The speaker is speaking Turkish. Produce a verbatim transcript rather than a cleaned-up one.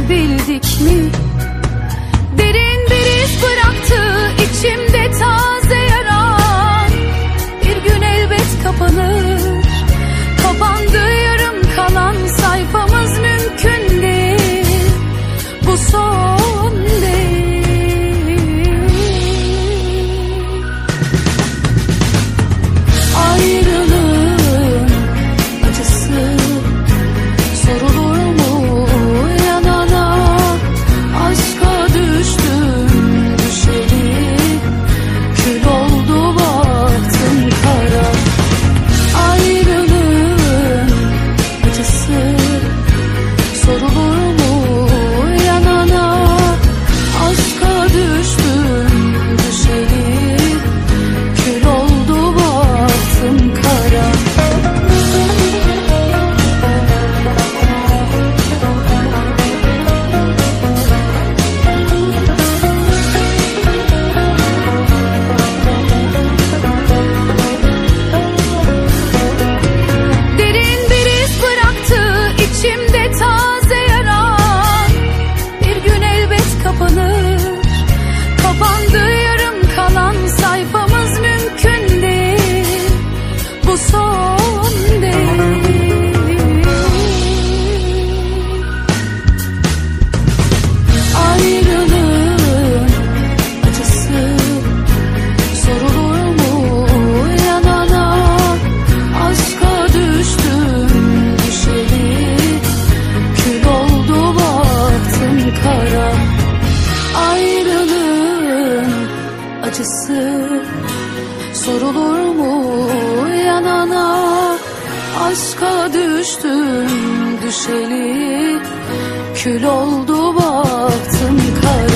sevebildik mi? Derin bir iz bıraktı içimde taze yara. Bir gün elbet kapanır. Kapandı yarım kalan sayfamız, mümkün değil. Bu son değil. Ayrılığın acısı sorulur mu yanana? Aşka düştüm düşeli, kül oldu baktım kara. Ayrılığın acısı sorulur mu yanana? Aşka düştüm düşeli, kül oldu baktım kara. Derin bir iz bıraktı içimde taze yara. Bir gün elbet kapanır. Kapandı yarım kalan sayfamız, mümkün değil. Bu son değil. Ayrılığın acısı sorulur mu yanana? Aşka düştüm düşeli, kül oldu baktım kara. Ayrılığın acısı sorulur mu yanana? Aşka düştüm düşeli, kül oldu baktım kara.